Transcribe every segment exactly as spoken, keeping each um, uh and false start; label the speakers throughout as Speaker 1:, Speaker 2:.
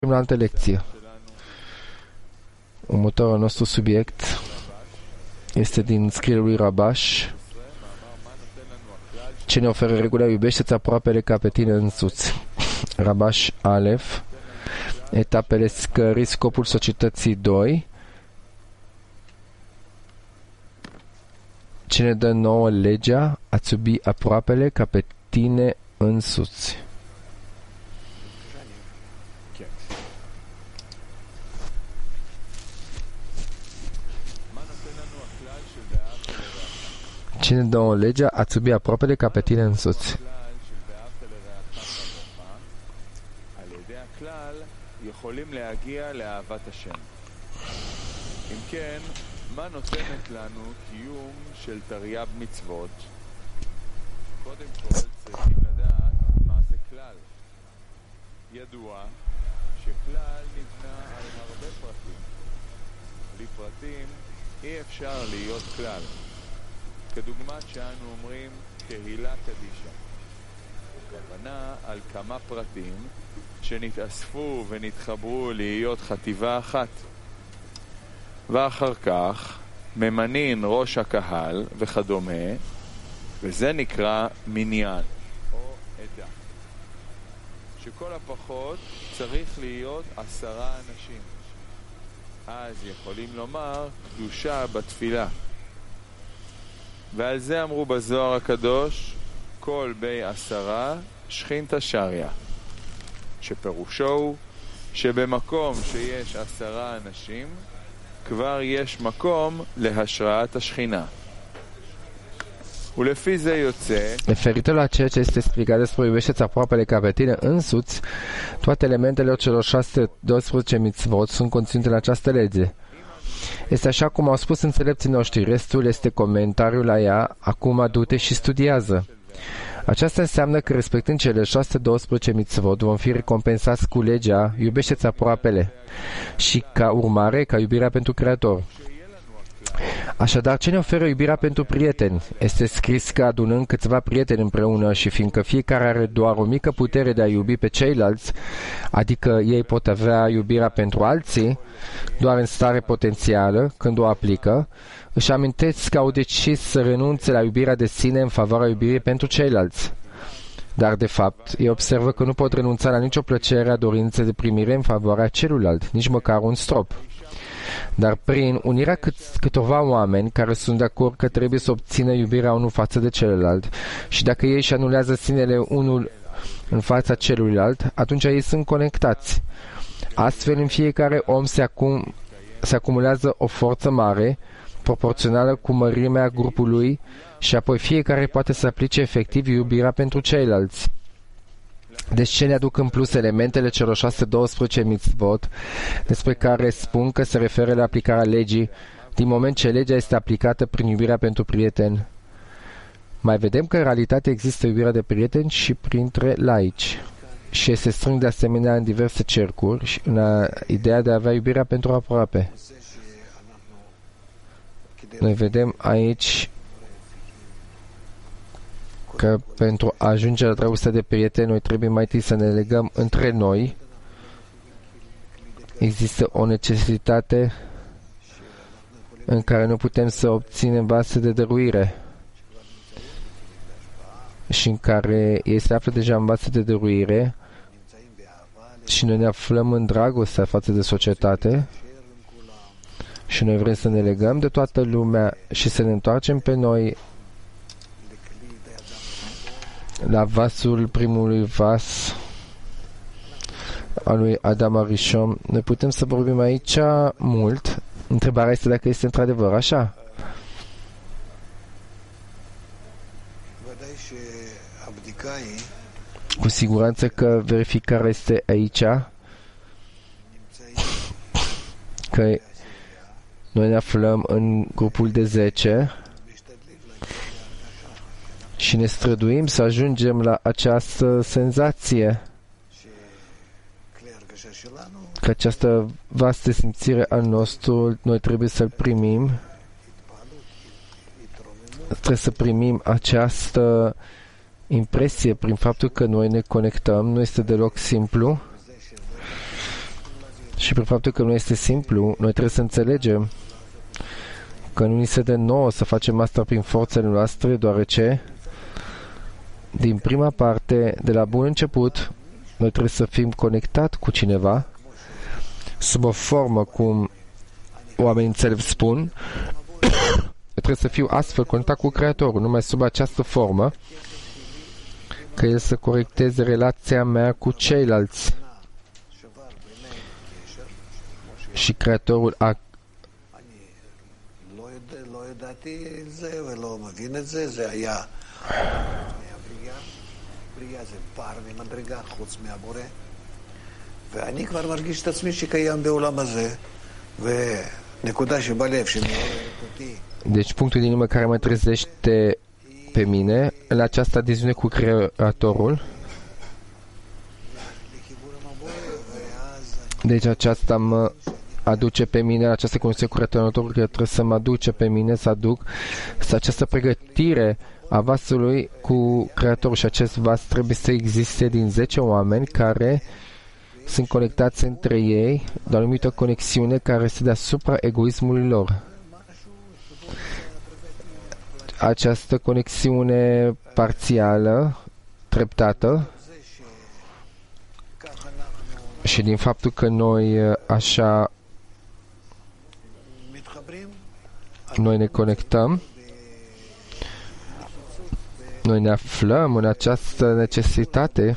Speaker 1: la altă lecție. Următorul nostru subiect este din scrierea lui Rabash. Ce ne oferă regula: iubește-ți aproapele ca pe tine însuți. Rabash Alef. Etapele scării, scopul societății doi. Ce ne dă nouă legea: a-ți iubi aproapele ca pe tine însuți. Cine dă o lege: a-ți iubi aproapele ca pe tine însuți.
Speaker 2: מה נותנת לנו קיום של תרי"ג מצוות? קודם כל צריכים לדעת מה זה כלל. ידוע שכלל נבנה על הרבה פרטים. בלי פרטים אי אפשר להיות כלל. כדוגמת שאנו אומרים קהילה קדישה. הכוונה על כמה פרטים שנתאספו ונתחברו להיות חטיבה אחת. ואחר כך ממנין ראש הקהל וכדומה, וזה נקרא מניין או עדה. שכל הפחות צריך להיות עשרה אנשים. אז יכולים לומר קדושה בתפילה. ועל זה אמרו בזוהר הקדוש כל בי עשרה שכינתא שריא, שפירושו הוא שבמקום שיש עשרה אנשים כבר יש מקום להשראת השכינה. ולפי זה יוצא,
Speaker 1: referitor la ceea ce este explicat despre iubește-ți aproapele ca pe tine însuți, toate elementele celor șase sute doisprezece mitzvot sunt conținute în această lege. Este așa cum au spus înțelepții noștri, restul este comentariul la ea, acum du-te și studiază. Aceasta înseamnă că respectând cele șase sute doisprezece mitzvot vom fi recompensați cu legea iubește-ți aproapele și ca urmare ca iubirea pentru Creator. Așadar, ce ne oferă iubirea pentru prieteni? Este scris că adunând câțiva prieteni împreună și fiindcă fiecare are doar o mică putere de a iubi pe ceilalți, adică ei pot avea iubirea pentru alții doar în stare potențială, când o aplică, își amintesc că au decis să renunțe la iubirea de sine în favoarea iubirii pentru ceilalți. Dar, de fapt, ei observă că nu pot renunța la nicio plăcere a dorinței de primire în favoarea celuilalt, nici măcar un strop. Dar prin unirea cât, câtorva oameni care sunt de acord că trebuie să obțină iubirea unul față de celălalt și dacă ei își anulează sinele unul în fața celuilalt, atunci ei sunt conectați. Astfel, în fiecare om se, acum, se acumulează o forță mare, proporțională cu mărimea grupului și apoi fiecare poate să aplice efectiv iubirea pentru ceilalți. Deci ce ne aduc în plus elementele celor șase sute doisprezece mitzvot despre care spun că se referă la aplicarea legii din moment ce legea este aplicată prin iubirea pentru prieteni? Mai vedem că în realitate există iubirea de prieteni și printre laici și se strâng de asemenea în diverse cercuri și în ideea de a avea iubirea pentru aproape. Noi vedem aici că pentru a ajunge la dragostea de prieteni, noi trebuie mai întâi să ne legăm între noi. Există o necesitate în care nu putem să obținem vase de dăruire și în care ei se află deja în vase de dăruire și noi ne aflăm în dragostea față de societate și noi vrem să ne legăm de toată lumea și să ne întoarcem pe noi la vasul primului vas al lui Adam Arishon. Noi putem să vorbim aici mult. Întrebarea este dacă este într-adevăr așa. Cu siguranță că verificarea este aici, că noi ne aflăm în grupul de zece și ne străduim să ajungem la această senzație, că această vastă simțire al nostru noi trebuie să-l primim. Trebuie să primim această impresie prin faptul că noi ne conectăm. Nu este deloc simplu. Și prin faptul că nu este simplu, noi trebuie să înțelegem că nu ni se dă nouă să facem asta prin forțele noastre, deoarece din prima parte, de la bun început, noi trebuie să fim conectat cu cineva sub o formă, cum oamenii înțelepți spun. Trebuie să fiu astfel conectat cu Creatorul, numai sub această formă, că El să corecteze relația mea cu ceilalți. Și Creatorul a
Speaker 3: ואני כבר מרגיש את עצמי שקיים בעולם הזה, ונקודה שבלב שמעוררת אותי.
Speaker 1: Deci punctul din urmă care mă trezește pe mine, la această adeziune cu Creatorul, deci aceasta mă aduce pe mine, această conexiune cu Creatorul, că trebuie să mă aduce pe mine, să aduc să această pregătire a vasului cu Creatorul, și acest vas trebuie să existe din zece oameni care sunt conectați între ei de o anumită conexiune care este deasupra egoismului lor. Această conexiune parțială, treptată, și din faptul că noi așa noi ne conectăm, noi ne aflăm în această necesitate,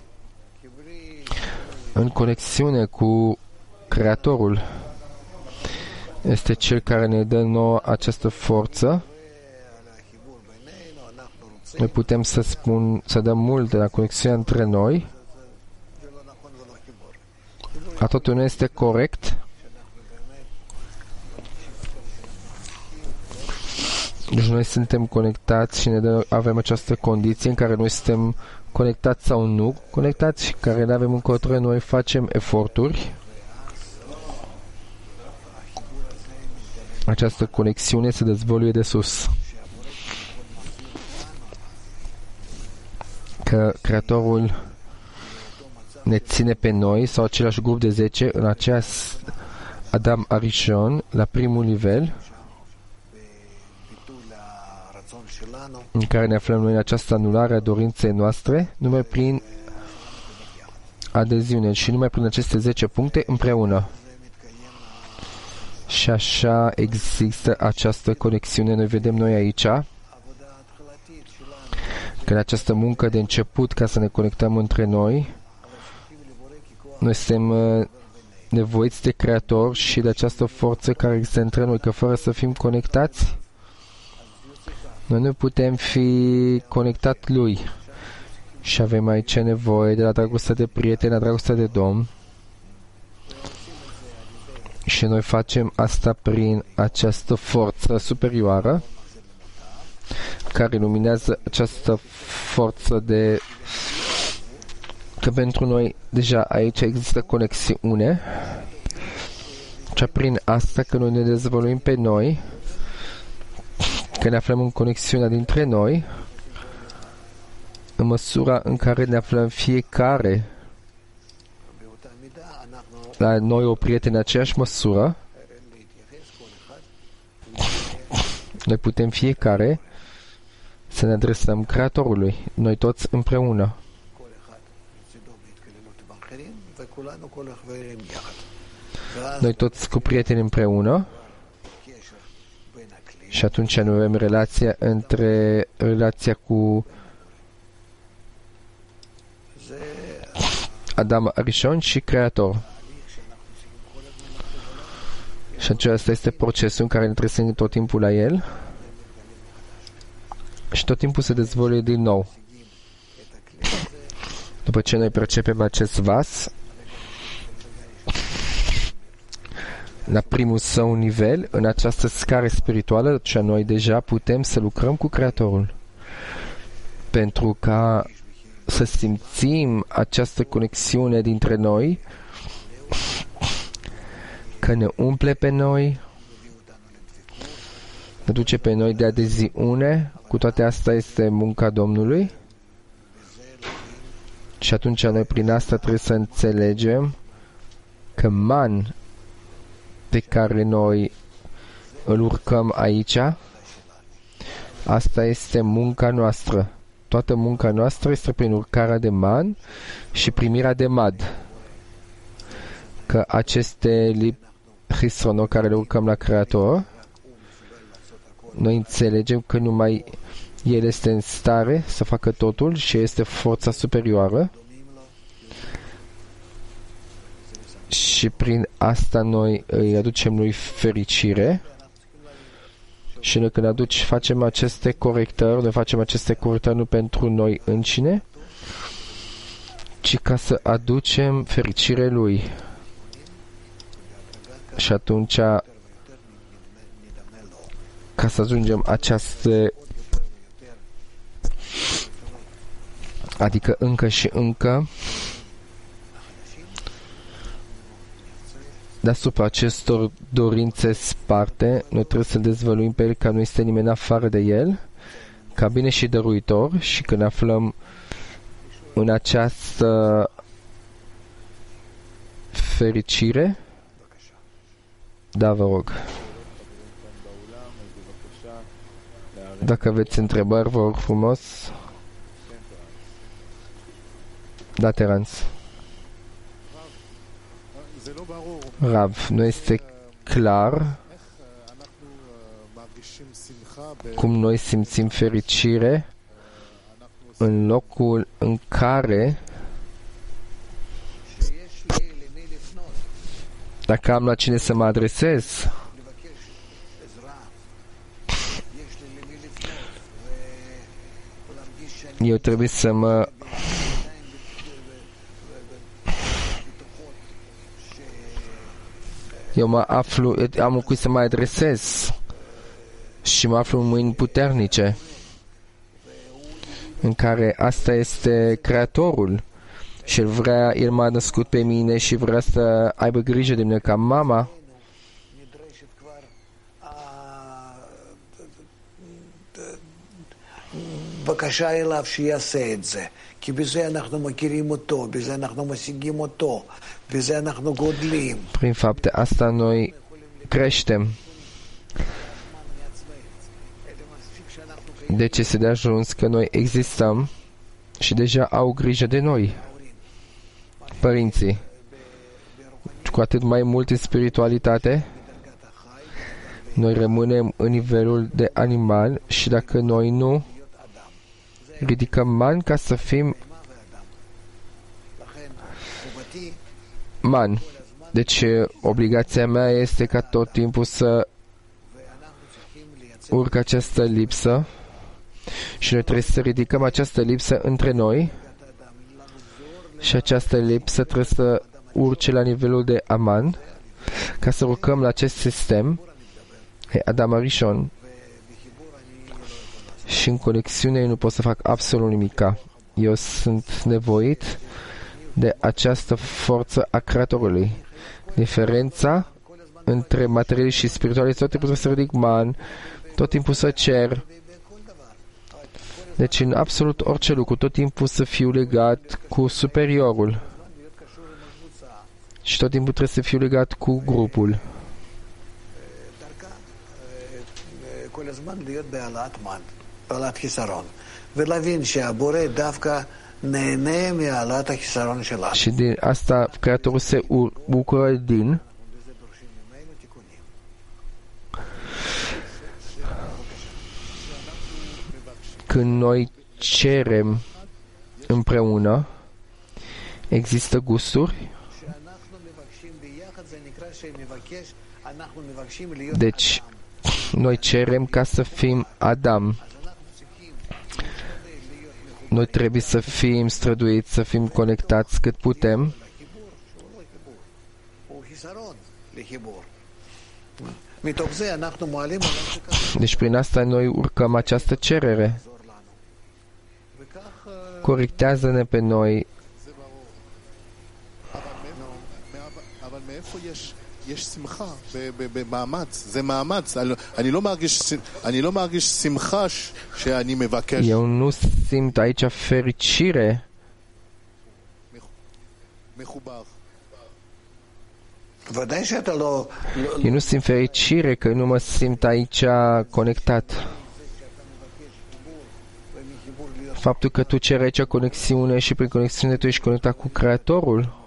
Speaker 1: în conexiune cu Creatorul. Este Cel care ne dă nouă această forță. Noi putem să spun, să dăm mult de la conexiunea între noi. A totul nu este corect. Deci noi suntem conectați și ne dă, avem această condiție în care noi suntem conectați sau nu conectați, care nu avem încotro, noi facem eforturi. Această conexiune se dezvăluie de sus. Că Creatorul ne ține pe noi, sau același grup de zece, în aceeași Adam Arishon, la primul nivel, în care ne aflăm noi în această anulare a dorinței noastre, numai prin adeziune și numai prin aceste zece puncte împreună. Și așa există această conexiune. Noi vedem noi aici că în această muncă de început, ca să ne conectăm între noi, noi suntem nevoiți de Creator și de această forță care există între noi, că fără să fim conectați, noi nu putem fi conectat Lui. Și avem aici nevoie de la dragostea de prieten, la dragostea de Domn. Și noi facem asta prin această forță superioară care luminează această forță de... că pentru noi deja aici există conexiune. Și prin asta că noi ne dezvăluim pe noi, că ne aflăm în conexiunea dintre noi, în măsura în care ne aflăm fiecare la noi o prieteni în aceeași măsură, noi putem fiecare să ne adresăm Creatorului, noi toți împreună. Noi toți cu prieteni împreună. Și atunci noi avem relația între relația cu Adam Arishon și Creator. Și acesta este procesul în care ne trebuie să ne tot timpul la el și tot timpul se dezvoltă din nou. După ce noi percepem acest vas la primul său nivel, în această scară spirituală, și noi deja putem să lucrăm cu Creatorul. Pentru ca să simțim această conexiune dintre noi, că ne umple pe noi, ne duce pe noi de adeziune, cu toate astea este munca Domnului. Și atunci noi prin asta trebuie să înțelegem că man pe care noi îl urcăm aici, asta este munca noastră. Toată munca noastră este prin urcarea de man și primirea de mad. Că aceste hisrono care le urcăm la Creator, noi înțelegem că numai El este în stare să facă totul și este forța superioară și prin asta noi îi aducem lui fericire și noi când aduci, facem aceste corectări, noi facem aceste corectări nu pentru noi înșine, ci ca să aducem fericire lui. Și atunci, ca să ajungem această, adică încă și încă, deasupra acestor dorințe sparte, noi trebuie să dezvăluim pe El că nu este nimeni afară de El, ca bine și dăruitor, și când aflăm în această fericire, da, vă rog. Dacă aveți întrebări, vă rog frumos. Da, Teranț. Rav, nu este clar cum noi simțim fericire în locul în care, dacă am la cine să mă adresez, eu trebuie să mă eu mă aflu, am cui să mă adresez și mă aflu în mâini puternice în care asta este Creatorul și el vrea, el m-a născut pe mine și vrea să aibă grijă de mine ca mama.
Speaker 3: בקשה אליו שיעשה את זה, כי בזה אנחנו מכירים אותו, בזה אנחנו משיגים אותו, בזה אנחנו גודלים.
Speaker 1: Prin fapte asta noi creștem. Deci este de ajuns că noi existăm și deja au grijă de noi, părinții. Cu atât mai mult în spiritualitate, noi rămânem în nivelul de animal și dacă noi nu ridicăm man ca să fim man. Deci obligația mea este ca tot timpul să urc această lipsă și noi trebuie să ridicăm această lipsă între noi și această lipsă trebuie să urce la nivelul de Aman ca să urcăm la acest sistem Adam Arishon. Și în conexiune eu nu pot să fac absolut nimica. Eu sunt nevoit de această forță a Creatorului. Diferența între material și spiritual este tot timpul să ridic man, tot timpul să cer. Deci în absolut orice lucru, tot timpul să fiu legat cu superiorul. Și tot timpul trebuie să fiu legat cu grupul.
Speaker 3: בעלת חיסרון, ולהבין שהבורא דווקא נהנה מהעלת החיסרון שלנו.
Speaker 1: Și din asta Creatorul se bucură din când noi cerem împreună, există gusturi. Deci noi cerem ca să fim Adam. Noi trebuie să fim străduiți, să fim conectați cât putem. Deci prin asta noi urcăm această cerere. Corectează-ne pe noi.
Speaker 4: יש שמחה במאמץ, זה מאמץ. אני לא מרגיש, אני לא מרגיש שמחה שאני מבקש.
Speaker 1: Eu nu simt aici fericire.
Speaker 4: מחובר.
Speaker 3: ודאי שאתה לא...
Speaker 1: Eu nu simt fericire că nu mă simt aici conectat. Faptul că tu ceri aici conexiune și prin conexiune tu ești conectat cu Creatorul,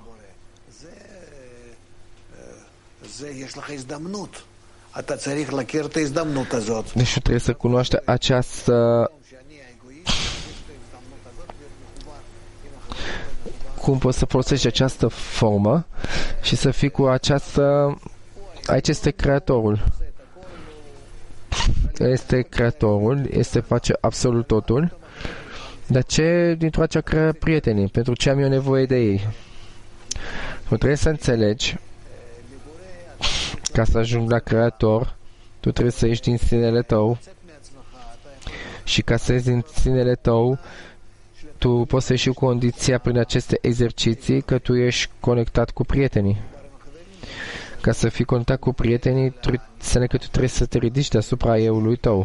Speaker 3: יש לך הזדמנות. אתה צריך להכיר את ההזדמנות הזאת.
Speaker 1: deci tu trebuie să cunoști această... cum poți să folosești această formă și să fii cu această... Aici este Creatorul. Este Creatorul, este face absolut totul. Dar ce dintr-o acea crea prietenii? Pentru ce am eu nevoie de ei? Tu trebuie să înțelegi, ca să ajungi la Creator, tu trebuie să ieși din sinele tău și ca să ieși din sinele tău, tu poți să ieși cu condiția prin aceste exerciții că tu ești conectat cu prietenii. Ca să fii conectat cu prietenii, înseamnă că tu trebuie să te ridici deasupra eului tău.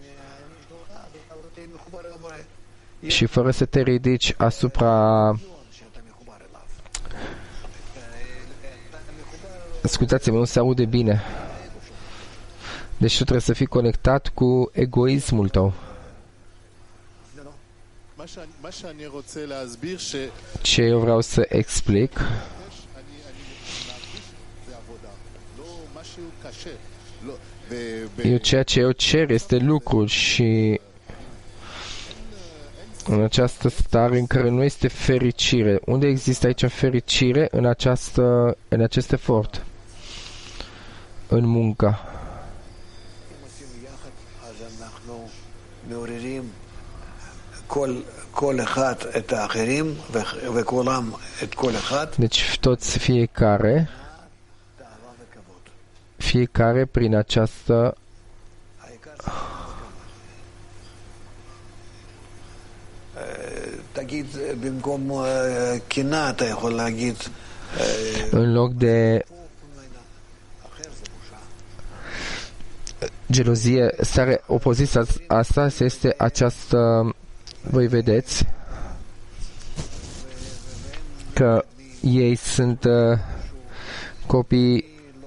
Speaker 1: Și fără să te ridici asupra... Ascultați-mă, nu se aude bine. Deci tu trebuie să fii conectat cu egoismul tău. Ce eu vreau să explic, eu ceea ce eu cer este lucru și în această stare în care nu este fericire. Unde există aici fericire? În, această, în acest efort, în muncă. Deci toți, fiecare fiecare prin această în loc de gelozie, stare opoziția asta este această, voi vedeți că ei sunt uh, copii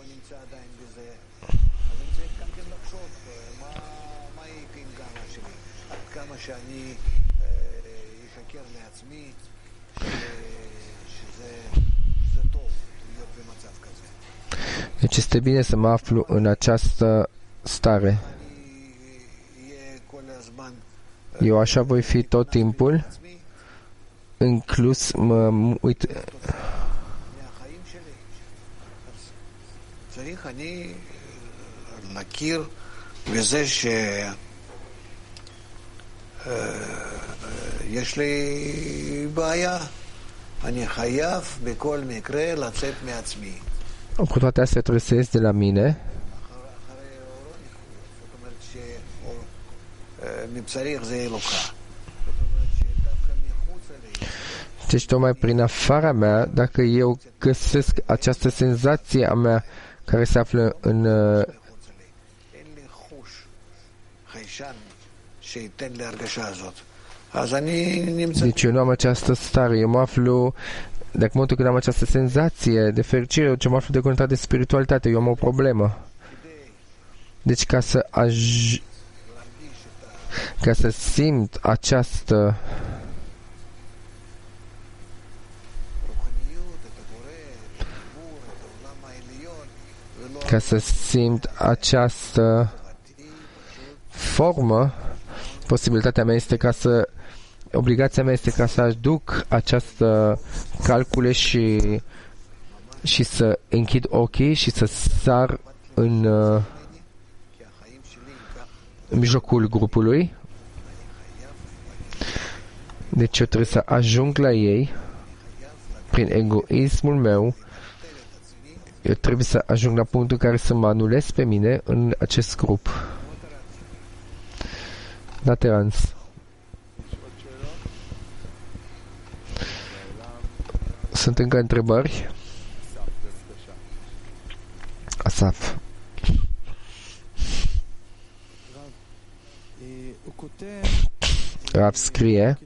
Speaker 1: deci este bine să mă aflu în această stare. Eu așa voi fi tot timpul, inclus mă uit.
Speaker 3: להכיר בזה שיש לי בעיה, אני חייב בכל מקרה לצאת מעצמי.
Speaker 1: Cu toate astea trebuie să ies de la mine. Deci tocmai prin afara mea, dacă eu găsesc această senzație a mea care se află în deci eu nu am această stare, eu mă aflu, dacă în momentul când am această senzație de fericire, eu ce mă aflu deconectat de spiritualitate, eu am o problemă. Deci ca să aj... ca să simt această ca să simt această formă, posibilitatea mea este ca să obligația mea este ca să aduc această calcule și și să închid ochii și să sar în uh, în mijlocul grupului. Deci eu trebuie să ajung la ei prin egoismul meu. Eu trebuie să ajung la punctul în care să mă anulez pe mine în acest grup. Da, Terence. Sunt încă întrebări? Asaf. Rav scrie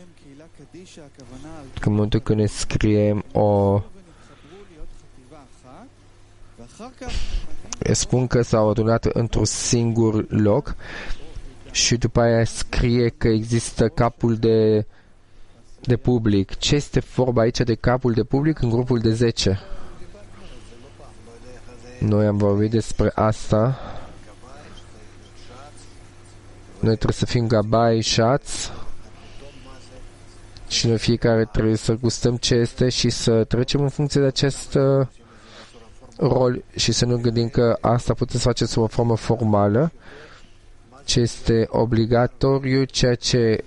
Speaker 1: că în momentul când ne scriem o spun că s-au adunat într-un singur loc și după aia scrie că există capul de, de public. Ce este vorba aici de capul de public în grupul de zece? Noi am vorbit despre asta. Noi trebuie să fim gabai, șați, și noi fiecare trebuie să gustăm ce este și să trecem în funcție de acest uh, rol și să nu gândim că asta puteți să faceți o formă formală, ce este obligatoriu, ceea ce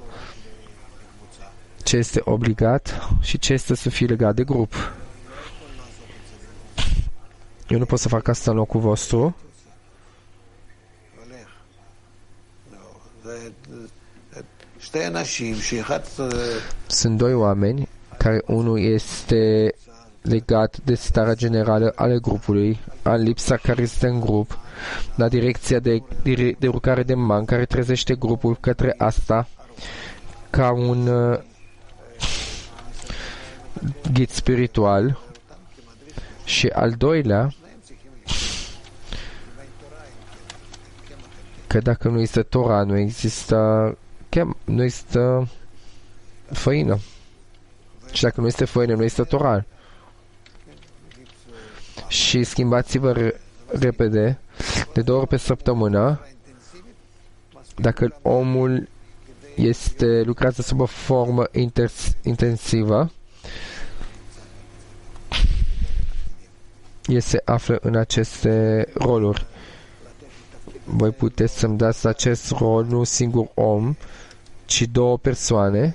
Speaker 1: ce este obligat și ce este să fie legat de grup. Eu nu pot să fac asta în locul vostru. Sunt doi oameni care unul este legat de starea generală ale grupului, a lipsa care este în grup, la direcția de, de, de urcare de man care trezește grupul către asta ca un uh, ghid spiritual, și al doilea că dacă nu există Tora, nu există nu există făină. Și dacă nu este făină, nu este Tora. Și schimbați-vă repede, de două ori pe săptămână, dacă omul este, lucrează sub o formă intensivă, el se află în aceste roluri. Voi puteți să-mi dați acest rol, nu singur om, ci două persoane,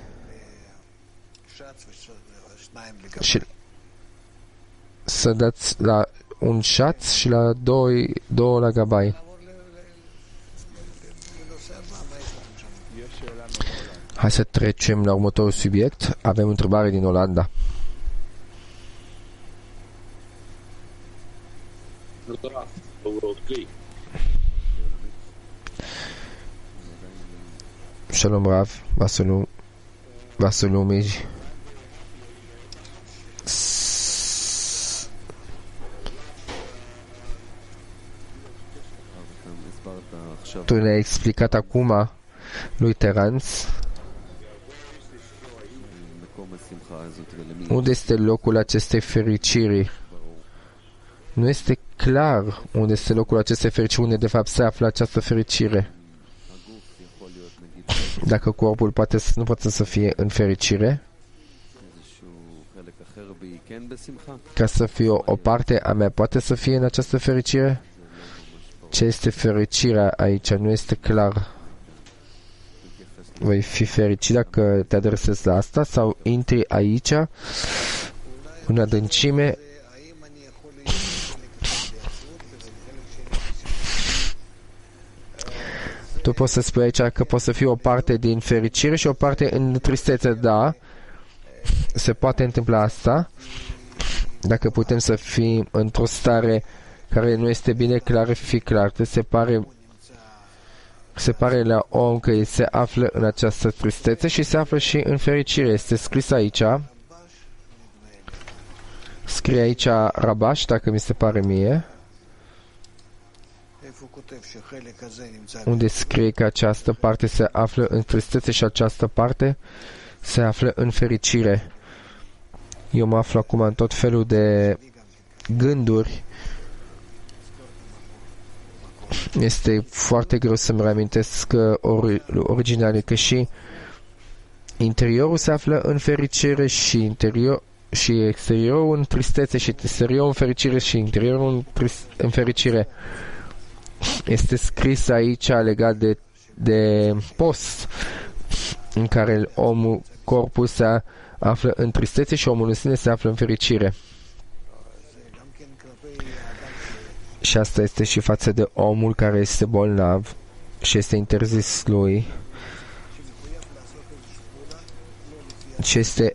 Speaker 1: și să dați la un șaț și la doi, două la gabai. Hai să trecem la următorul subiect. Avem o întrebare din Olanda. Shalom Rav, Vasalum, Vasalumij. Tu ne-ai explicat acum lui Teranț unde este locul acestei fericiri. Nu este clar unde este locul acestei fericiri, unde de fapt se află această fericire. Dacă corpul poate să, nu poate să fie în fericire, ca să fie o, o parte a mea poate să fie în această fericire? Ce este fericirea aici? Nu este clar. Voi fi fericit dacă te adresezi la asta sau intri aici în adâncime tu poți să spui aici că poți să fii o parte din fericire și o parte în tristețe. Da, se poate întâmpla asta dacă putem să fim într-o stare care nu este bine clar, fi clar. Te se pare, se pare la om că el se află în această tristețe și se află și în fericire. Este scris aici, scrie aici Rabash, dacă mi se pare mie, unde scrie că această parte se află în tristețe și această parte se află în fericire. Eu mă aflu acum în tot felul de gânduri. Este foarte greu să-mi reamintesc ori, original, că și interiorul se află în fericire și interior și exteriorul în tristețe și exteriorul în fericire și interiorul în, trist, în fericire. Este scris aici legat de, de post, în care omul, corpul se află în tristețe și omul în sine se află în fericire. Și asta este și față de omul care este bolnav și este interzis lui și este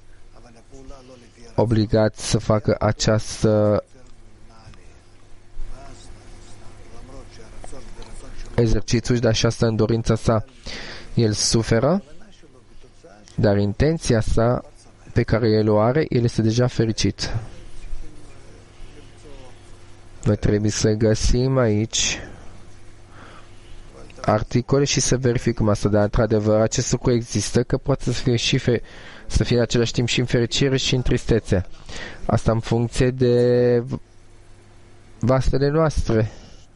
Speaker 1: obligat să facă această exercițiu, dar și asta în dorința sa. El suferă, dar intenția sa pe care el o are, el este deja fericit. Noi trebuie să găsim aici articole și să verificăm asta, dar într-adevăr acest lucru există, că poate să fie și fe- să fie în același timp și în fericire și în tristețe. Asta în funcție de vasele noastre.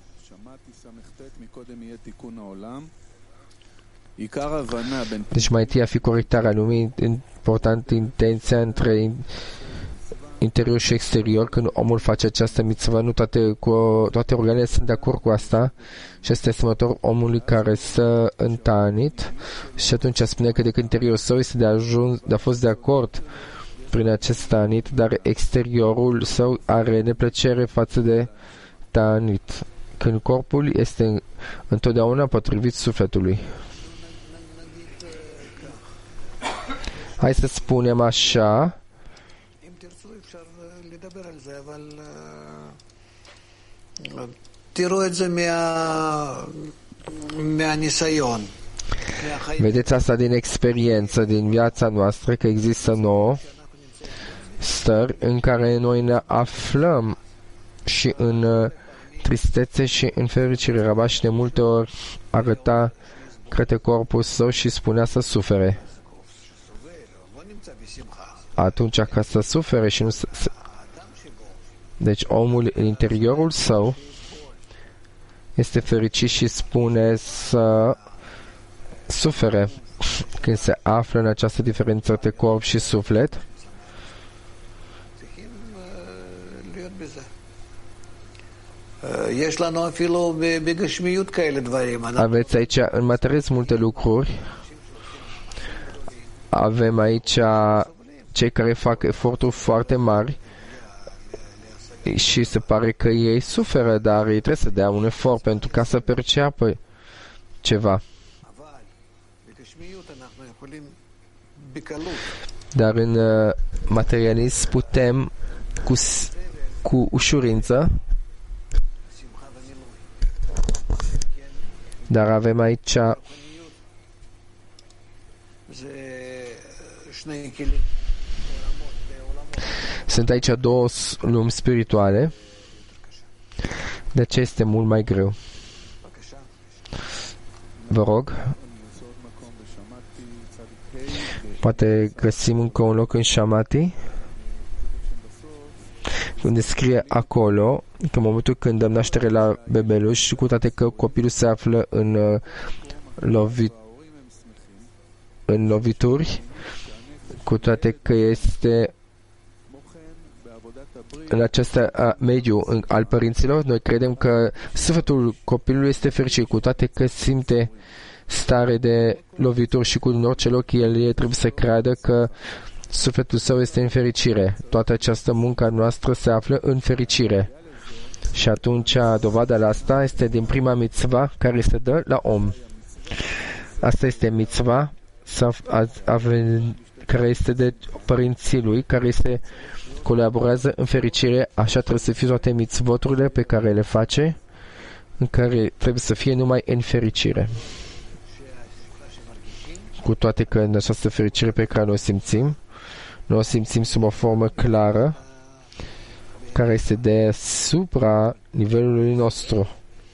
Speaker 1: Deci mai întâi a fi corectarea lumii, important intenția între interior și exterior. Când omul face această mitzvă, nu toate, cu, toate organele sunt de acord cu asta și este asemănător omului care s-a întanit și atunci spune că decât interiorul său este de ajuns, de a fost de acord prin acest tanit, dar exteriorul său are neplăcere față de tanit. Când corpul este întotdeauna potrivit sufletului. Hai să spunem așa. Vedeți asta din experiență, din viața noastră, că există nouă stări în care noi ne aflăm și în tristețe și în fericire. Rabash de multe ori arăta către corpul său și spunea să sufere. Atunci ca să sufere și nu să... Deci omul în interiorul său este fericit și spune să sufere. Când se află în această diferență între corp și suflet, aveți aici în materialism multe lucruri. Avem aici cei care fac eforturi foarte mari și se pare că ei suferă, dar ei trebuie să dea un efort pentru ca să perceapă ceva. Dar în uh, materialism putem cu, cu ușurință, dar avem aici sunt aici două lumi spirituale, de ce este mult mai greu. Vă rog, poate găsim încă un loc în Shamati unde scrie acolo că în momentul când dăm naștere la bebeluș și cu toate că copilul se află în uh, lovit în lovituri, cu toate că este în acest uh, mediu în, al părinților, noi credem că sufletul copilului este fericit, cu toate că simte stare de lovituri și cu orice loc el trebuie să creadă că sufletul său este în fericire. Toată această muncă noastră se află în fericire. Și atunci dovada la asta este din prima mitzva care se dă la om. Asta este mitzva care este de părinții lui, care este colaborează în fericire. Așa trebuie să fie toate mitzvoturile pe care le face, în care trebuie să fie numai în fericire. Cu toate că în această fericire pe care o simțim, noi o simțim sub o formă clară, care este deasupra nivelului nostru.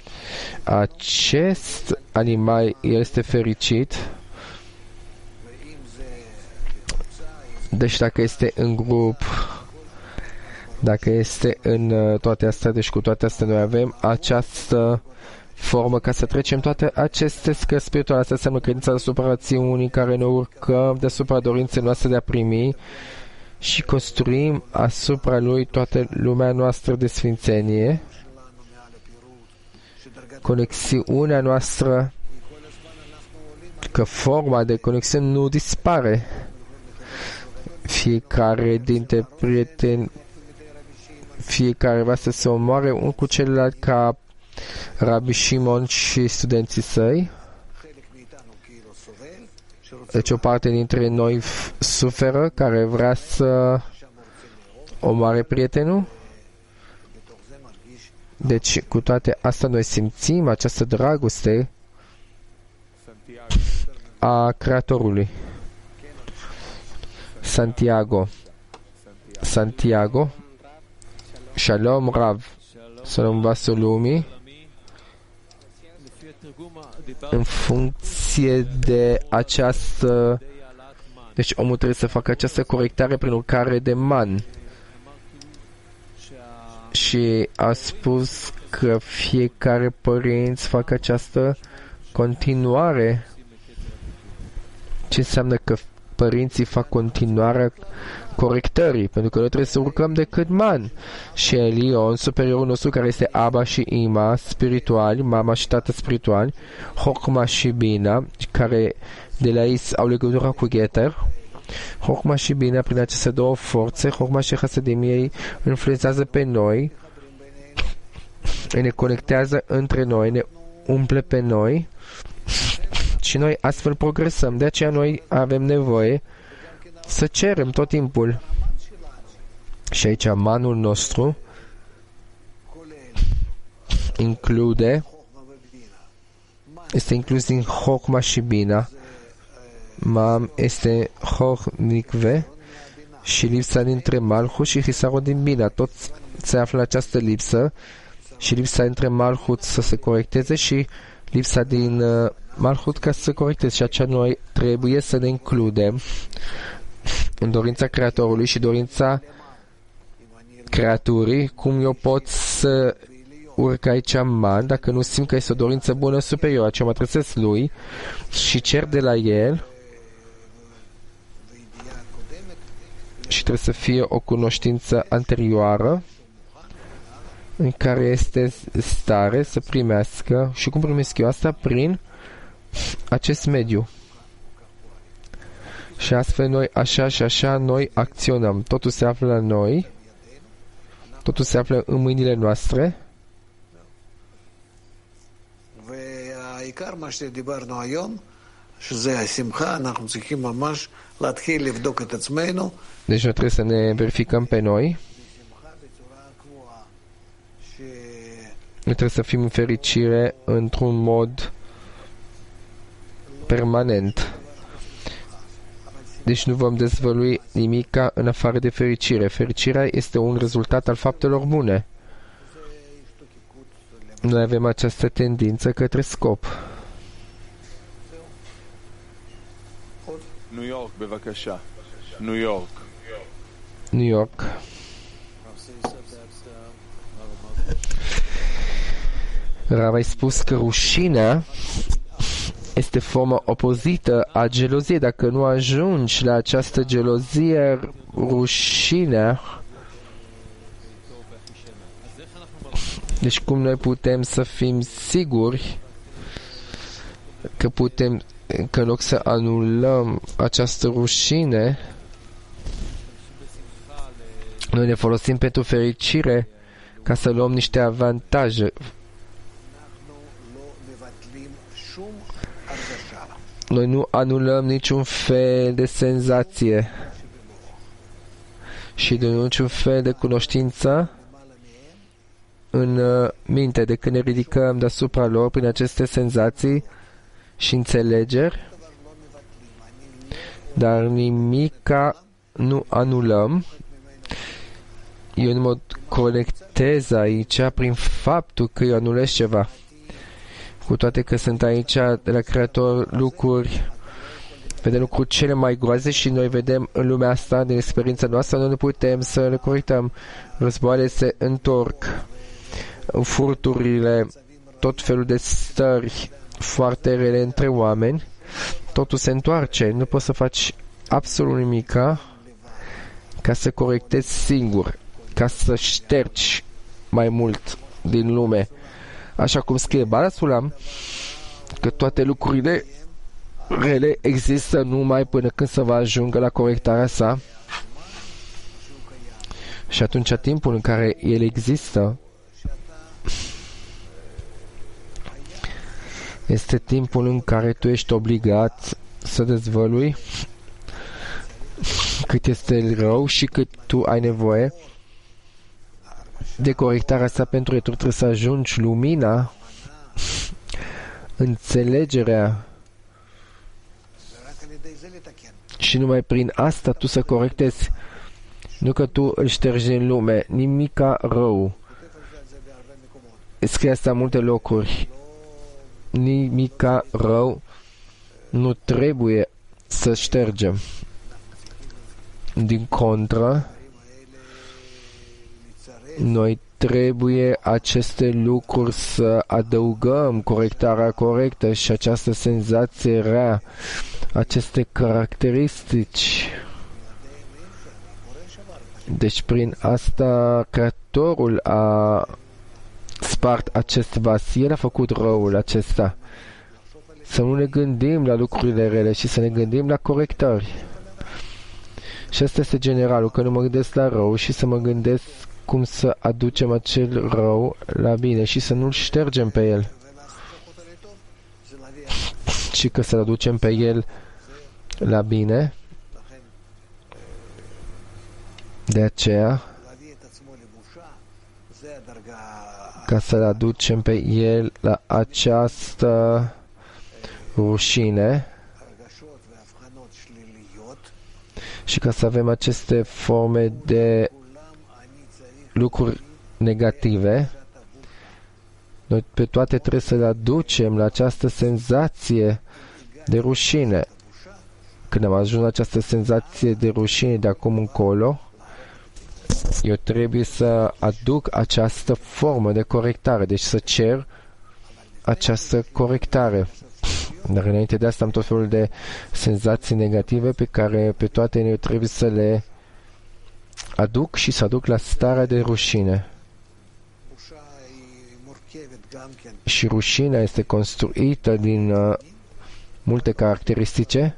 Speaker 1: Acest animal este fericit, deci dacă este în grup, dacă este în toate astea, deci cu toate astea noi avem această formă ca să trecem toate aceste scări spirituale. Asta înseamnă credința deasupra rațiunii care ne urcăm deasupra dorinței noastre de a primi și construim asupra lui toată lumea noastră de sfințenie. Conexiunea noastră, că forma de conexiune nu dispare. Fiecare dintre prieteni, fiecare vrea să se omoare unul cu celălalt ca Rabbi Shimon și studenții săi. Deci o parte dintre noi suferă, care vrea să omoare prietenul. Deci cu toate astea noi simțim această dragoste a Creatorului. Santiago. Santiago. Shalom Rav. să luăm vasul lumii în funcție de această. Deci omul trebuie să facă această corectare prin urcare de man. Și a spus că fiecare părinți fac această continuare. Ce înseamnă că părinții fac continuarea corectării? Pentru că noi trebuie să urcăm decât man. Și Elion, superiorul nostru, care este Aba și Ima spirituali, mama și tată spirituali, Hokma și Bina, care de la ei au legătura cu Geter. Hokma și Bina, prin aceste două forțe, Hokma și Hasedim, ei influențează pe noi, ne conectează între noi, ne umple pe noi și noi astfel progresăm. De aceea noi avem nevoie să cerem tot timpul. Și aici manul nostru include, este inclus din Hokma și Bina. Mam este Hochnikve și lipsa dintre Malchut și Hisarot din Bina. Tot se află în această lipsă și lipsa dintre Malchut să se corecteze și lipsa din uh, Malchut ca să se corecteze. Și aceea noi trebuie să ne includem în dorința Creatorului și dorința creaturii. Cum eu pot să urc aici man dacă nu simt că este o dorință bună superioară? Ce mă trăsesc lui și cer de la el și trebuie să fie o cunoștință anterioară în care este stare să primească. Și cum primesc eu asta? Prin acest mediu. Și astfel noi, așa și așa, noi acționăm. Totul se află la noi, totul se află în mâinile noastre.
Speaker 3: והעיקר מה שדיברנו היום, שזה השמחה, אנחנו צריכים ממש להתחיל לבדוק את עצמנו.
Speaker 1: Deci noi trebuie să ne verificăm pe noi. Noi trebuie să fim în fericire într-un mod permanent. Deci nu vom dezvălui nimica în afară de fericire. Fericirea este un rezultat al faptelor bune. Noi avem această tendință către scop.
Speaker 2: New York, bevakasha. New York.
Speaker 1: New York. Rav, ai spus că rușinea este forma opozită a geloziei. Dacă nu ajungi la această gelozie, rușinea. Deci cum noi putem să fim siguri că putem, că în loc să anulăm această rușine, noi ne folosim pentru fericire ca să luăm niște avantaje. Noi nu anulăm niciun fel de senzație și de niciun fel de cunoștință în minte, de când ne ridicăm deasupra lor prin aceste senzații și înțelegeri, dar nimica nu anulăm. Eu nu mă conectez aici prin faptul că eu anulez ceva. Cu toate că sunt aici de la Creator lucruri, vedem lucruri cele mai groaze și noi vedem în lumea asta, din experiența noastră, noi nu putem să le corectăm. Războaiele se întorc, furturile, tot felul de stări foarte rele între oameni, totul se întoarce. Nu poți să faci absolut nimica ca să corectezi singur, ca să ștergi mai mult din lume. Așa cum scrie Baal HaSulam, că toate lucrurile rele există numai până când să va ajungă la corectarea sa. Și atunci timpul în care el există este timpul în care tu ești obligat să dezvălui cât este rău și cât tu ai nevoie de corectarea asta pentru că tu trebuie să ajungi lumina, înțelegerea și numai prin asta tu să corectezi. Nu că tu îl ștergi în lume, nimica rău. scrie asta în multe locuri. Nimica rău nu trebuie să ștergem. Din contră, noi trebuie aceste lucruri să adăugăm corectarea corectă și această senzație rea, aceste caracteristici. Deci prin asta Creatorul a spart acest vas. El a făcut răul acesta. Să nu ne gândim la lucrurile rele și să ne gândim la corectări. Și asta este generalul, că nu mă gândesc la rău și să mă gândesc cum să aducem acel rău la bine și să nu-l ștergem pe el. Și că să-l aducem pe el la bine. De aceea, ca să-l aducem pe el la această rușine și ca să avem aceste forme de lucruri negative, noi pe toate trebuie să le aducem la această senzație de rușine. Când am ajuns la această senzație de rușine de acum încolo, eu trebuie să aduc această formă de corectare, deci să cer această corectare. Dar înainte de asta am tot felul de senzații negative pe care pe toate noi trebuie să le aduc și să aduc la starea de rușine. Și rușinea este construită din uh, multe caracteristice,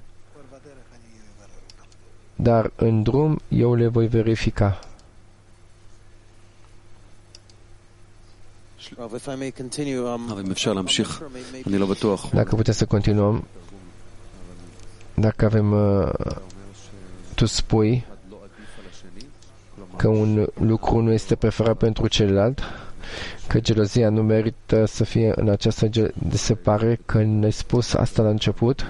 Speaker 1: dar în drum eu le voi verifica.
Speaker 5: אם אפשר להמשיך, אני לא בטוח.
Speaker 1: Dacă putem să continuăm, dacă avem, uh, tu spui că un lucru nu este preferat pentru celălalt, că gelozia nu merită să fie în această ge- se pare că ne-ai spus asta la început,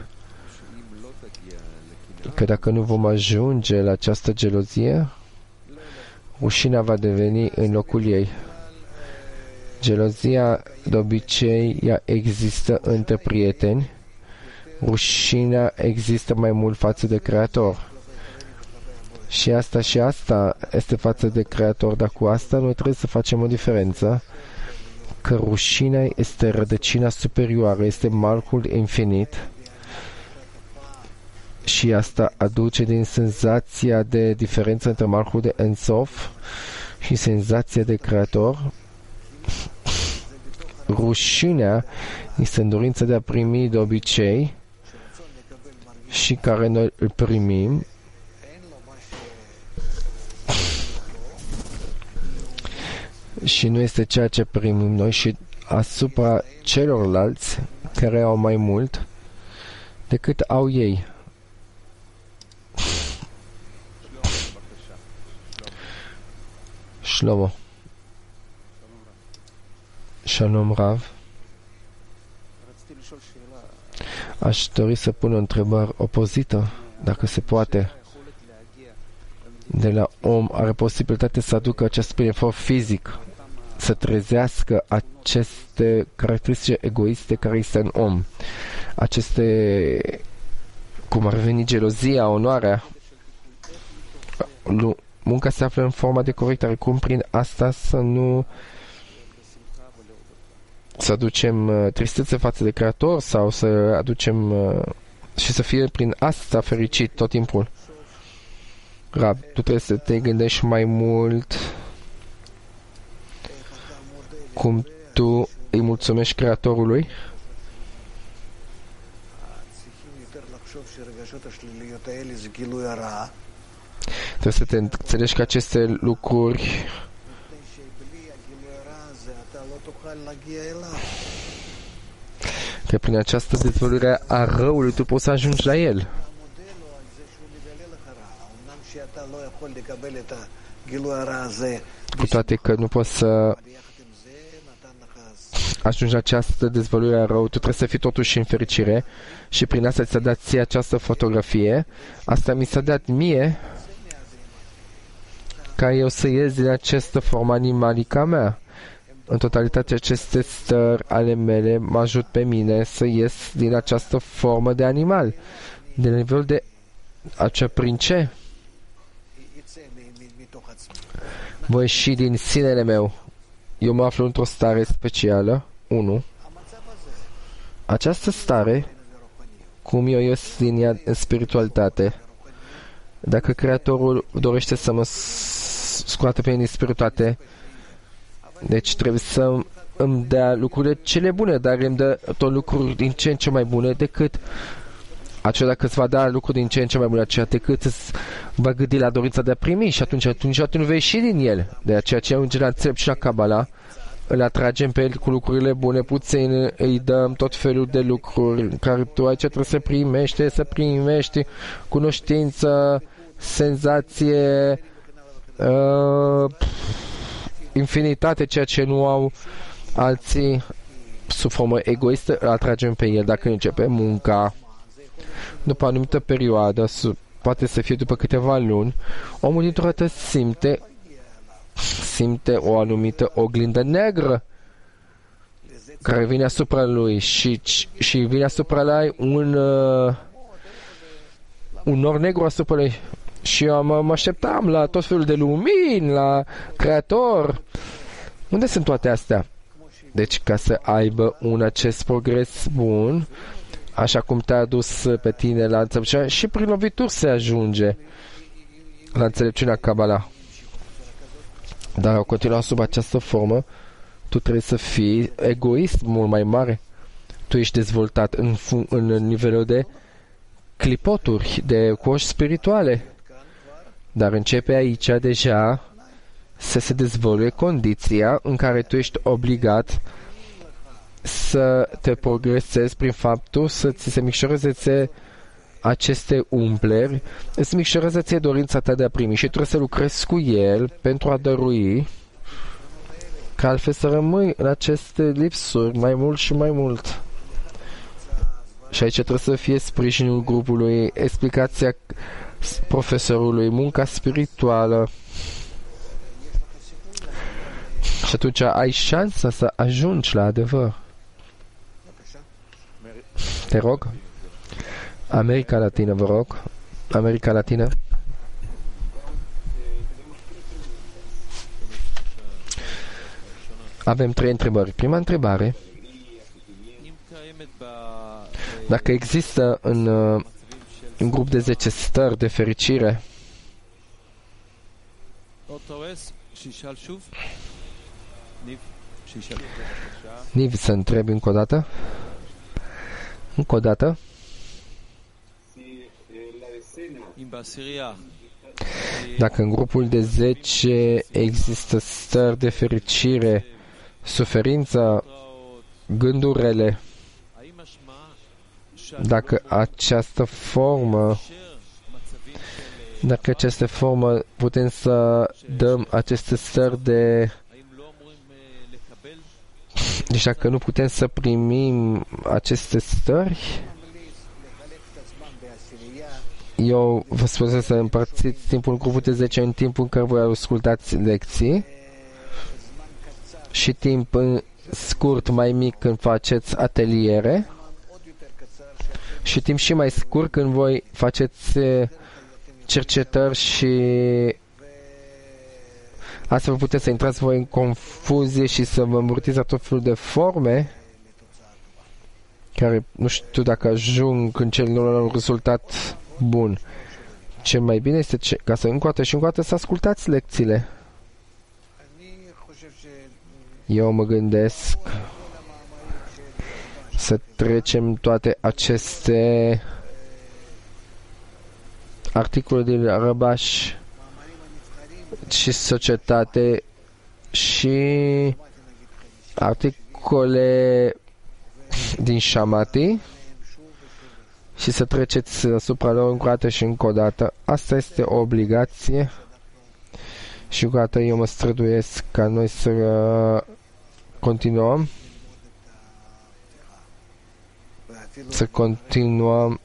Speaker 1: că dacă nu vom ajunge la această gelozie, rușinea va deveni în locul ei. Gelozia, de obicei, ea există între prieteni. Rușinea există mai mult față de Creator. Și asta și asta este față de Creator, dar cu asta noi trebuie să facem o diferență, că rușinea este rădăcina superioară, este malcul infinit și asta aduce din senzația de diferență între malcul de Ensof și senzația de Creator. Rușinea este în dorința de a primi de obicei și care noi îl primim și nu este ceea ce primim noi și asupra celorlalți care au mai mult decât au ei. Shlomo. Shalom Rav. Aș dori să pun o întrebare opozită, dacă se poate. De la om are posibilitatea să aducă acest efort fizic, să trezească aceste caracteristici egoiste care este în om. Aceste, cum ar veni gelozia, onoarea. Munca se află în forma de corectare. Cum prin asta să nu să aducem uh, tristețe față de Creator sau să aducem uh, și să fie prin asta fericit tot timpul. Rab, tu trebuie să te gândești mai mult cum tu îi mulțumești Creatorului. Trebuie să te înțelegi că aceste lucruri că prin această dezvăluire a răului tu poți să ajungi la el. Cu toate că nu poți să ajungi la această dezvăluire a răului, tu trebuie să fii totuși în fericire și prin asta ți-a dat ție această fotografie. Asta mi s-a dat mie ca eu să ies din această formă animalică a mea. în totalitate aceste stări ale mele mă ajut pe mine să ies din această formă de animal, de nivel de acea prin ce? Voi ieși din sinele meu. Eu mă aflu într-o stare specială. unu. Această stare, cum eu ies din ea în spiritualitate, dacă Creatorul dorește să mă scoată pe mine din spiritualitate, deci trebuie să îmi dea lucrurile cele bune, dar îmi dă tot lucruri din ce în ce mai bune decât aceea, dacă îți va da lucruri din ce în ce mai bune, aceea decât îți va gândi la dorința de a primi și atunci, atunci, atunci nu vei ieși din el. De aceea ce ajunge la înțelept și la Kabbalah, îl atragem pe el cu lucrurile bune, puțin îi dăm tot felul de lucruri care tu aici trebuie să primești, să primești cunoștință, senzație, uh, infinitate, ceea ce nu au alții sub formă egoistă, îl atragem pe el. Dacă începe munca după o anumită perioadă, poate să fie după câteva luni, omul dintr-o dată simte simte o anumită oglindă negră care vine asupra lui și, și vine asupra lui un uh, un nor negru asupra lui și eu mă, mă așteptam la tot felul de lumini, la Creator. Unde sunt toate astea? Deci ca să aibă un acest progres bun, așa cum te-a adus pe tine la înțelepciune, și prin lovituri se ajunge la înțelepciunea Kabbalah. Dar au continuat sub această formă, tu trebuie să fii egoist mult mai mare. Tu ești dezvoltat în, în nivelul de clipoturi, de coși spirituale. Dar începe aici deja să se dezvolte condiția în care tu ești obligat să te progresezi prin faptul să ți se micșoreze aceste umpleri, îți micșorează ție dorința ta de a primi și trebuie să lucrezi cu el pentru a dărui, ca altfel să rămâi în aceste lipsuri mai mult și mai mult. Și aici trebuie să fie sprijinul grupului, explicația profesorului, munca spirituală. Și atunci ai șansa să ajungi la adevăr. Te rog. America Latină, vă rog. America Latină. Avem trei întrebări. Prima întrebare: dacă există în uh, un grup de zece stări de fericire, Niv, să întrebi încă o dată. Încă o dată. Dacă în grupul de zece există stări de fericire, suferință, gânduri rele, dacă această formă, dacă această formă putem să dăm aceste stări de... Deci dacă nu putem să primim aceste stări, eu vă spun să împărțiți timpul în grupul de zece în timpul în care voi ascultați lecții și timp scurt mai mic când faceți ateliere și timp și mai scurt când voi faceți cercetări și astfel vă puteți să intrați voi în confuzie și să vă îmbărtiți la tot felul de forme care nu știu dacă ajung în cel la un rezultat bun. Cel mai bine este ce, ca să încă o dată și încă o dată să ascultați lecțiile. Eu mă gândesc să trecem toate aceste articole din Răbaș și societate și articole din Shamati și să treceți asupra lor încă o dată și încă o dată. Asta este o obligație și încă o dată eu mă străduiesc ca noi să continuăm să continuăm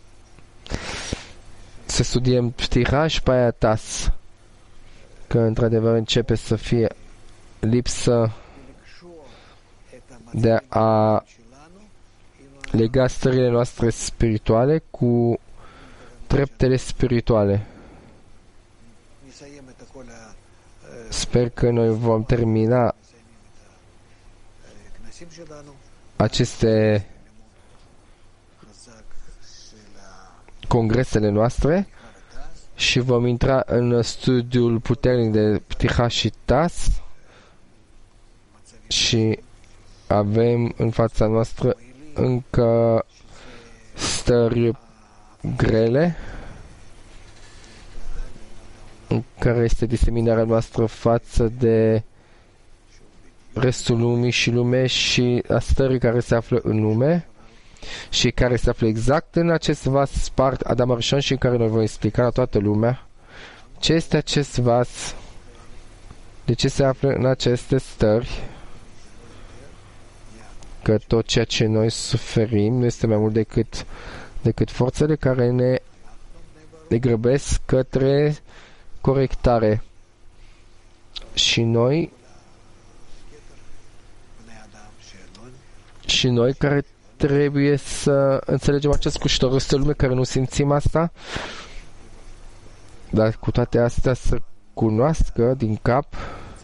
Speaker 1: să studiem Ptira și pe aia Tas, că într-adevăr începe să fie lipsă de a lega stările noastre spirituale cu treptele spirituale. Sper că noi vom termina aceste congresele noastre și vom intra în studiul puternic de Ptiha și Tas și avem în fața noastră încă stări grele în care este diseminarea noastră față de restul lumii și lume și a stării care se află în lume și care se află exact în acest vas spart Adam Arishon și în care noi vom explica la toată lumea ce este acest vas, de ce se află în aceste stări, că tot ceea ce noi suferim nu este mai mult decât, decât forțele care ne, ne grăbesc către corectare. Și noi și noi care trebuie să înțelegem acest cuștor de lume, care nu simțim asta, dar cu toate astea să cunoască din cap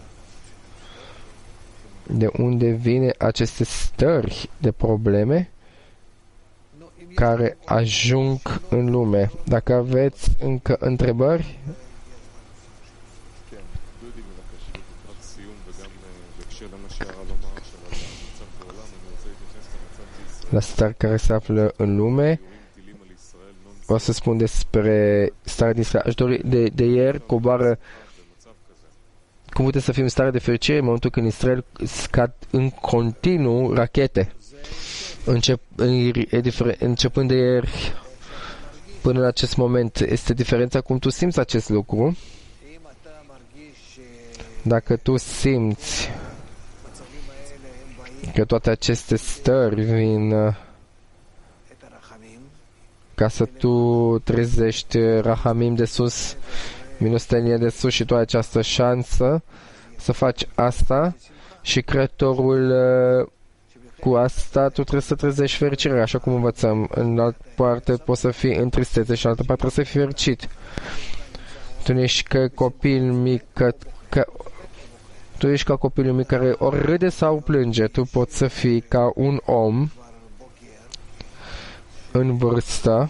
Speaker 1: de unde vine aceste stări de probleme care ajung în lume. Dacă aveți încă întrebări, la stări care se află în lume, vreau să spun despre starea din Israel. Aș dori de, de ieri coboară cum putem să fim în stare de fericire în momentul când în Israel scad în continuu rachete. Încep, începând de ieri până în acest moment, este diferența cum tu simți acest lucru. Dacă tu simți că toate aceste stări vin ca să tu trezești rahamim de sus, milostenie de sus și toată această șansă să faci asta și Creatorul cu asta tu trebuie să trezești fericirea, așa cum învățăm. În altă parte poți să fii în tristețe și în altă parte trebuie să fii fericit. Tu nu ești ca copil mic, că, că tu ești ca copilul mic care ori râde sau plânge. Tu poți să fii ca un om în vârstă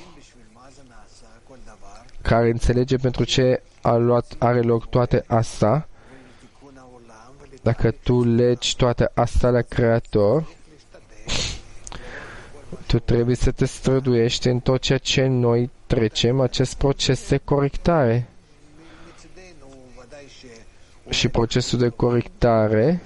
Speaker 1: care înțelege pentru ce a luat, are loc toate asta. Dacă tu legi toate asta la Creator, tu trebuie să te străduiești în tot ceea ce noi trecem, acest proces de corectare. Și procesul de corectare,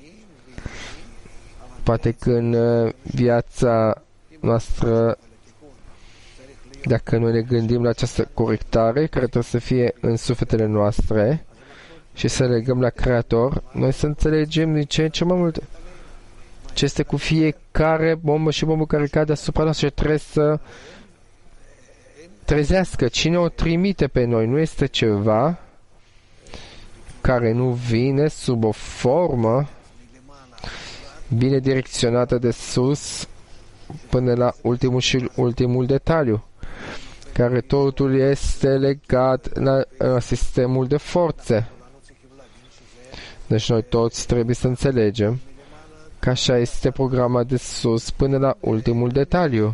Speaker 1: poate că în viața noastră, dacă noi ne gândim la această corectare, care trebuie să fie în sufletele noastre și să legăm la Creator, noi să înțelegem din ce în ce mai mult ce este cu fiecare bombă și bombă care cade asupra noastră și trebuie să trezească. Cine o trimite pe noi nu este ceva care nu vine sub o formă bine direcționată de sus până la ultimul și ultimul detaliu, care totul este legat la, la sistemul de forțe. Deci noi toți trebuie să înțelegem că așa este programat de sus până la ultimul detaliu.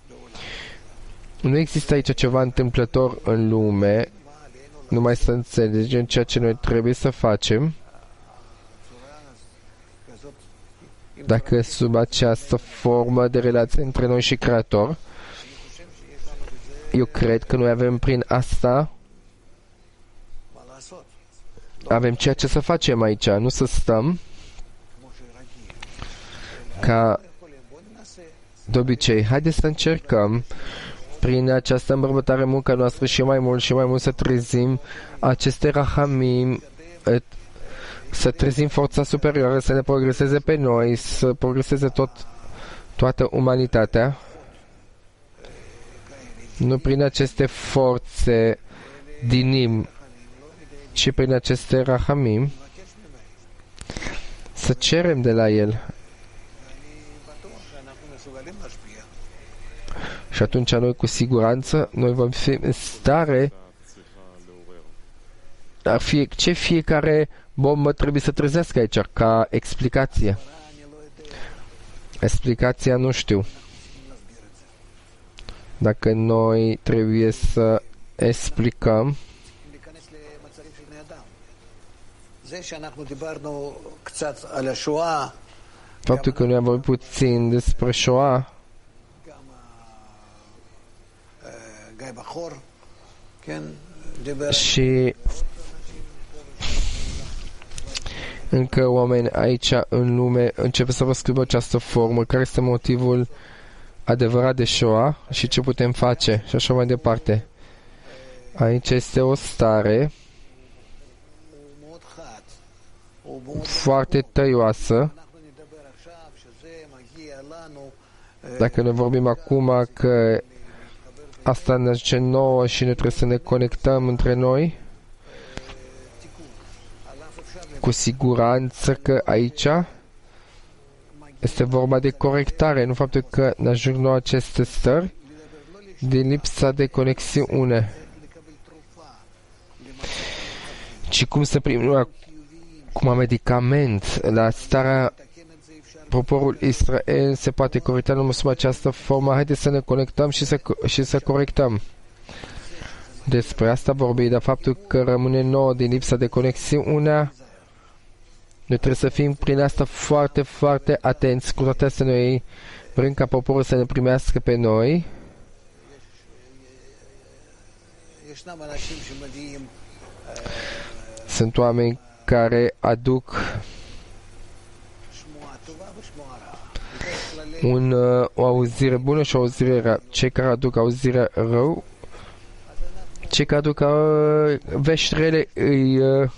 Speaker 1: Nu există aici ceva întâmplător în lume, numai să înțelegem ceea ce noi trebuie să facem. Dacă sub această formă de relație între noi și Creator, eu cred că noi avem prin asta, avem ceea ce să facem aici, nu să stăm ca de obicei. Haideți să încercăm prin această îmbărbătare munca noastră și mai mult și mai mult să trezim aceste rahamim, să trezim forța superioară, să ne progreseze pe noi, să progreseze tot, toată umanitatea. Nu prin aceste forțe dinim, ci prin aceste rahamim, să cerem de la El. Și atunci noi cu siguranță noi vom fi în stare ar fi ce fiecare bombă trebuie să trezească aici ca explicație. Explicația nu știu. Dacă noi trebuie să explicăm faptul că noi am vorbit puțin despre Shoah, și încă oameni aici în lume începe să vă scrivă această formă, care este motivul adevărat de Shoah și ce putem face și așa mai departe. Aici este o stare foarte tăioasă. Dacă ne vorbim acum că asta ne zice nouă și ne trebuie să ne conectăm între noi, cu siguranță că aici este vorba de corectare, nu faptul că ne ajung nouă aceste stări din lipsa de conexiune, ci cum să primim cum medicament la starea poporul Israel se poate corecta numai sub această formă. Haideți să ne conectăm și să, și să corectăm. Despre asta vorbi, de faptul că rămâne nouă din lipsa de conexiune. Noi trebuie să fim prin asta foarte, foarte atenți. Cu toate astea noi vrem ca poporul să ne primească pe noi. Sunt oameni care aduc un, o auzire bună și o auzire rea. Cei care aduc auzire rău, cei care aduc uh, vești rele îi, uh,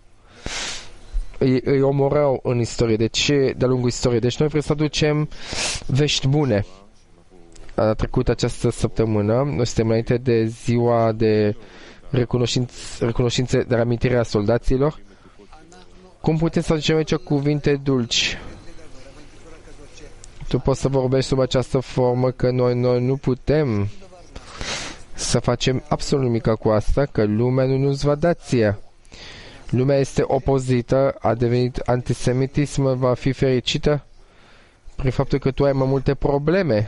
Speaker 1: îi, îi omorau în istorie. Deci, de-a lungul istoriei. Deci noi vrem să aducem vești bune. A trecut această săptămână, noi suntem înainte de ziua de recunoștințe, recunoștințe de amintire a soldaților. Cum putem să aducem aici cuvinte dulci? Tu poți să vorbești sub această formă că noi, noi nu putem să facem absolut nimic cu asta, că lumea nu nu-ți va da ție. Lumea este opozită, a devenit antisemitism, va fi fericită prin faptul că tu ai mai multe probleme.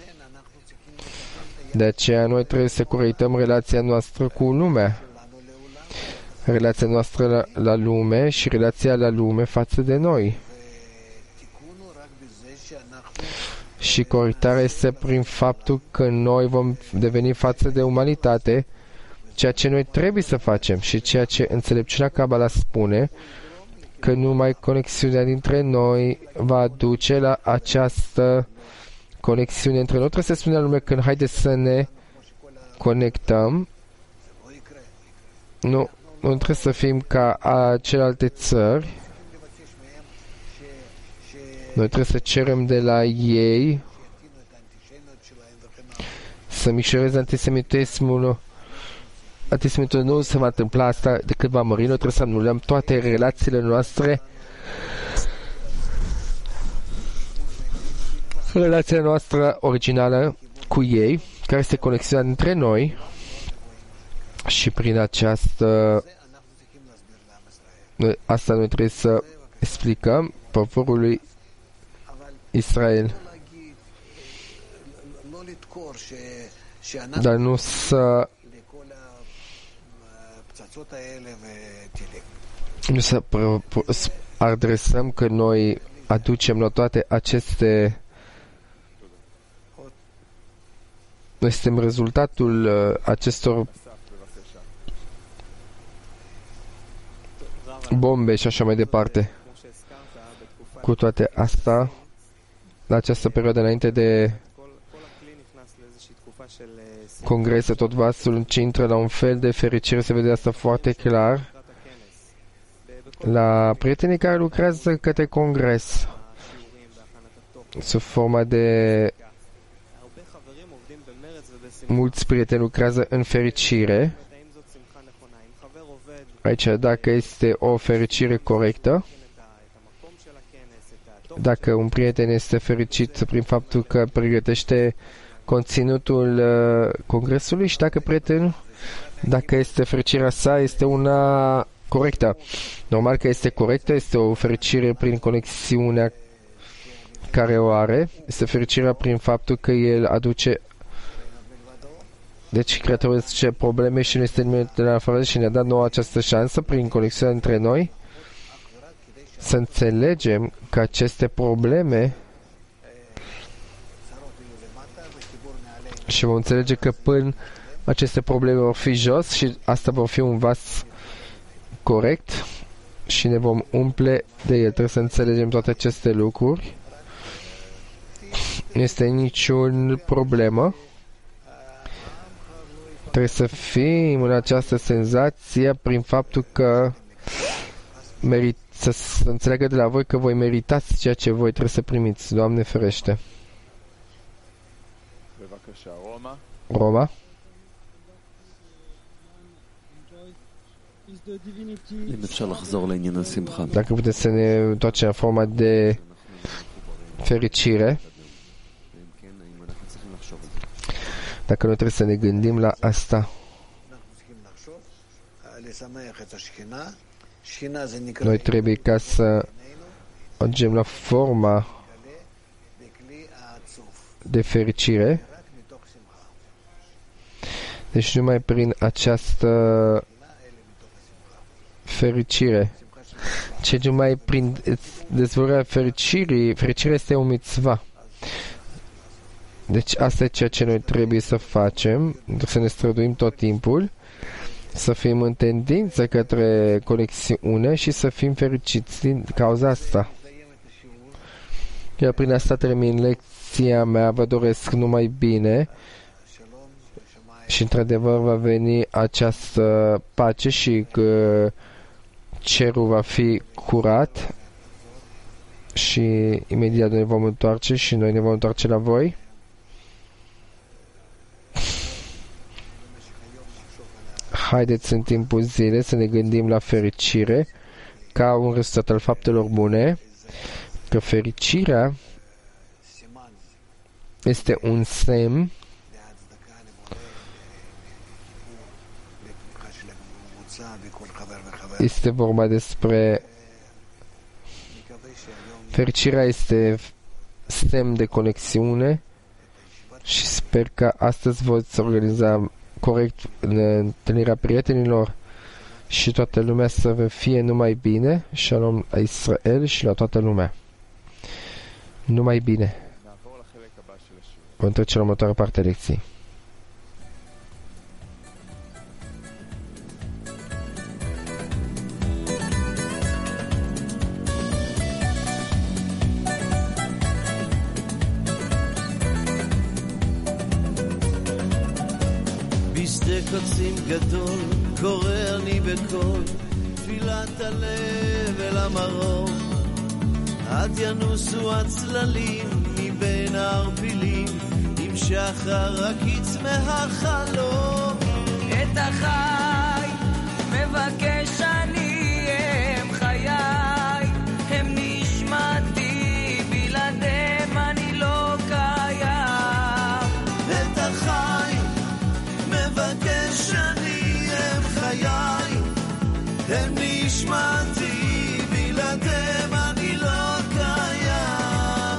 Speaker 1: De aceea noi trebuie să corectăm relația noastră cu lumea. Relația noastră la, la lume și relația la lume față de noi. Și corectarea este prin faptul că noi vom deveni față de umanitate ceea ce noi trebuie să facem și ceea ce înțelepciunea Kabbalah spune, că numai conexiunea dintre noi va duce la această conexiune între noi. Trebuie să spune la lume că haideți să ne conectăm. Nu, nu trebuie să fim ca celelalte țări. Noi trebuie să cerem de la ei să micșoreze antisemitismul. Antisemitismul nu se va întâmpla asta decât va mări. Noi trebuie să anulăm toate relațiile noastre, relația noastră originală cu ei, care este conexiunea dintre noi, și prin această asta noi trebuie să explicăm poporului Israel. Dar nu să nu să adresăm că noi aducem la toate aceste, noi suntem rezultatul acestor bombe și așa mai departe. Cu toate asta, la această perioadă înainte de congres, tot vasul ce intră la un fel de fericire, se vede asta foarte clar la prietenii care lucrează către congres sub forma de mulți prieteni lucrează în fericire. Aici, dacă este o fericire corectă, dacă un prieten este fericit prin faptul că pregătește conținutul uh, congresului și dacă prietenul, dacă este fericirea sa, este una corectă. Normal că este corectă, este o fericire prin conexiunea care o are, este fericirea prin faptul că el aduce. Deci Creatorul zice probleme și nu este nimeni de la afară și ne-a dat nouă această șansă prin conexiunea între noi să înțelegem că aceste probleme și vom înțelege că până aceste probleme vor fi jos și asta vor fi un vas corect și ne vom umple de el. Trebuie să înțelegem toate aceste lucruri. Nu este niciun problemă. Trebuie să fim în această senzație prin faptul că merit, să, să înțeleagă de la voi că voi meritați ceea ce voi trebuie să primiți. Doamne ferește. Roma. Dacă puteți să ne întoarcem în forma de fericire. Dacă noi trebuie să ne gândim la asta. Noi trebuie ca să ajungem la forma de fericire. Deci numai prin această fericire. Ce numai prin dezvoltarea fericirii, fericirea este o mitzvah. Deci asta e ceea ce noi trebuie să facem, să ne străduim tot timpul, să fim în tendință către conexiune și să fim fericiți din cauza asta. Iar prin asta termin lecția mea, vă doresc numai bine și într-adevăr va veni această pace și că cerul va fi curat și imediat ne vom întoarce și noi ne vom întoarce la voi. Haideți în timpul zilei să ne gândim la fericire ca un rezultat al faptelor bune, că fericirea este un semn este vorba despre fericirea este semn de conexiune și sper că astăzi voți organiza corect întâlnirea prietenilor și toată lumea să fie numai bine, shalom la Israel și la toată lumea. Numai bine. Vom trece la următoarea parte a lecției.
Speaker 6: קוצים גדול, קורא אני בקול, תפילת הלב אל המרום. עד ינוסו הצללים מבין הערפילים, עם שחר הקיץ מהחלום. את החי מבקש אני, הם חיי, הם נשמתי, בלעדיהם אני לא קיים. את החי מבקש אני, הם חיי, הם נשמתי, בלעדיהם אני לא קיים.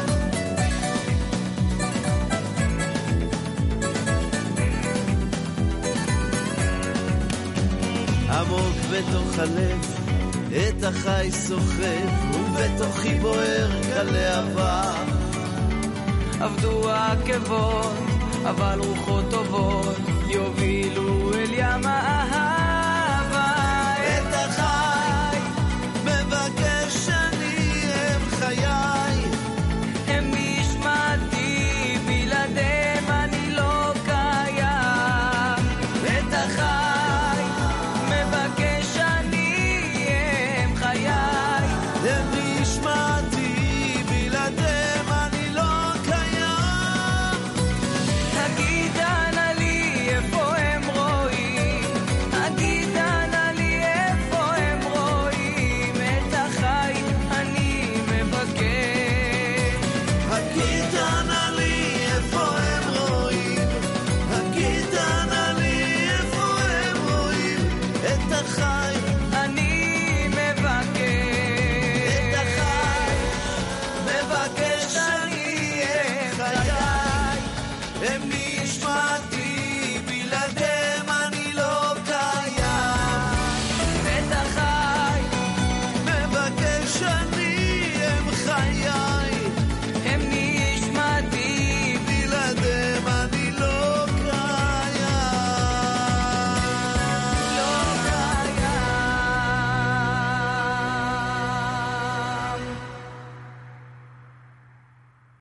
Speaker 6: עמוק בתוך הלב את החי סוחב, ובתוכי בוער כלהבה. עבדו העקבות אבל רוחות טובות יובילו אל ים האהבה.